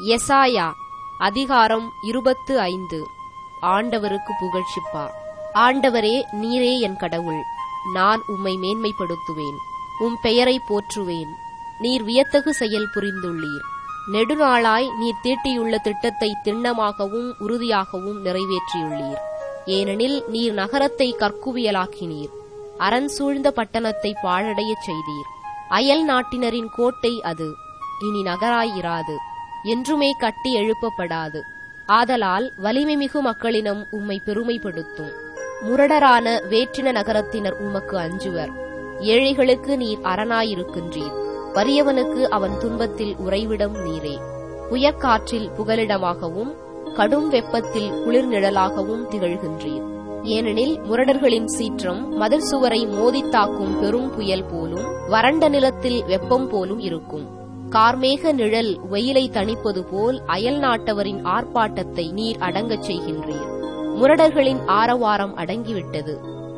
எசாயா அதிகாரம் 25. ஆண்டவருக்கு புகழ்ச்சிப்பா. ஆண்டவரே, நீரே என் கடவுள். நான் உம்மை மேன்மைப்படுத்துவேன். உம் பெயரை போற்றுவேன். நீர் வியத்தகு செயல் புரிந்துள்ளீர். நெடுநாளாய் நீர் தீட்டியுள்ள திட்டத்தை திண்ணமாகவும் உறுதியாகவும் நிறைவேற்றியுள்ளீர். ஏனெனில் நீர் நகரத்தை கற்குவியலாக்கினீர். அரண் சூழ்ந்த பட்டணத்தை பாழடையச் செய்தீர். அயல் நாட்டினரின் கோட்டை அது. இனி நகராயிராது. என்றுமே கட்டி எழுப்பப்படாது. ஆதலால் வலிமைமிகு மக்களினம் உம்மை பெருமைப்படுத்தும். முரடரான வேற்றின நகரத்தினர் உமக்கு அஞ்சுவர். ஏழைகளுக்கு நீர் அரணாயிருக்கின்றீர். வறியவனுக்கு அவன் துன்பத்தில் உறைவிடம் நீரே. புயற்காற்றில் புகலிடமாகவும் கடும் வெப்பத்தில் குளிர் நிழலாகவும் திகழ்கின்றீர். ஏனெனில் முரடர்களின் சீற்றம் மதில் சுவரை மோதித்தாக்கும் பெரும் புயல் போலும் வறண்ட நிலத்தில் வெப்பம் போலும் இருக்கும். கார்மேக நிழல் வெயிலை தணிப்பது போல் அயல் நாட்டவரின் ஆர்ப்பாட்டத்தை நீர் அடங்கச் செய்கின்றீர். முரடர்களின் ஆரவாரம் அடங்கிவிட்டது.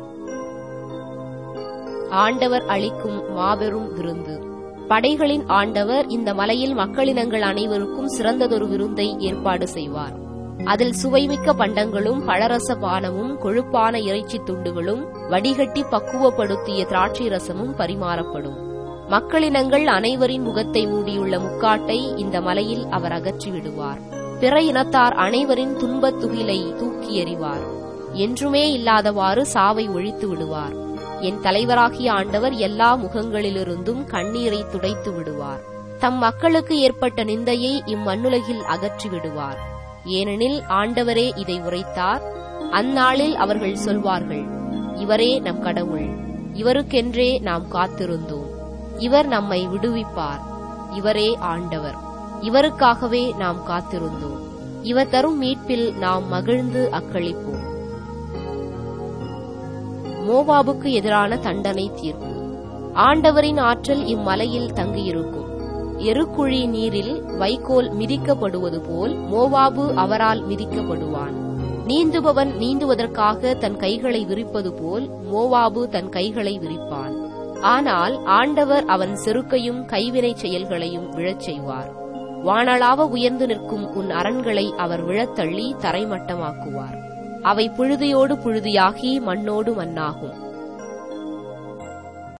ஆண்டவர் அளிக்கும் மாபெரும் விருந்து. படைகளின் ஆண்டவர் இந்த மலையில் மக்களினங்கள் அனைவருக்கும் சிறந்ததொரு விருந்தை ஏற்பாடு செய்வார். அதில் சுவைமிக்க பண்டங்களும் பழரச பானமும் கொழுப்பான இறைச்சி துண்டுகளும் வடிகட்டி பக்குவப்படுத்திய திராட்சை ரசமும் பரிமாறப்படும். மக்களினங்கள் அனைவரின் முகத்தை மூடியுள்ள முக்காட்டை இந்த மலையில் அவர் அகற்றி விடுவார். பிற இனத்தார் அனைவரின் துன்பத் துகிலை தூக்கி எறிவார். என்றுமே இல்லாதவாறு சாவை ஒழித்து விடுவார். என் தலைவராகிய ஆண்டவர் எல்லா முகங்களிலிருந்தும் கண்ணீரை துடைத்து விடுவார். தம் மக்களுக்கு ஏற்பட்ட நிந்தையை இம்மண்ணுலகில் அகற்றி விடுவார். ஏனெனில் ஆண்டவரே இதை உரைத்தார். அந்நாளில் அவர்கள் சொல்வார்கள், இவரே நம் கடவுள். இவருக்கென்றே நாம் காத்திருந்தோம். இவர் நம்மை விடுவிப்பார். இவரே ஆண்டவர். இவருக்காகவே நாம் காத்திருந்தோம். இவர் தரும் மீட்பில் நாம் மகிழ்ந்து அக்களிப்போம். மோவாபுக்கு எதிரான தண்டனை தீர்ப்பு. ஆண்டவரின் ஆற்றல் இம்மலையில் தங்கியிருக்கும். எருக்குழி நீரில் வைக்கோல் மிதிக்கப்படுவது போல் மோவாபு அவரால் மிதிக்கப்படுவான். நீந்துபவன் நீந்துவதற்காக தன் கைகளை விரிப்பது போல் மோவாபு தன் கைகளை விரிப்பான். ஆனால் ஆண்டவர் அவன் செருக்கையும் கைவினை செயல்களையும் விழச் செய்வார். வானளாவ உயர்ந்து நிற்கும் உன் அரண்களை அவர் விழத்தள்ளி தரைமட்டமாக்குவார். அவை புழுதியோடு புழுதியாகி மண்ணோடு மண்ணாகும்.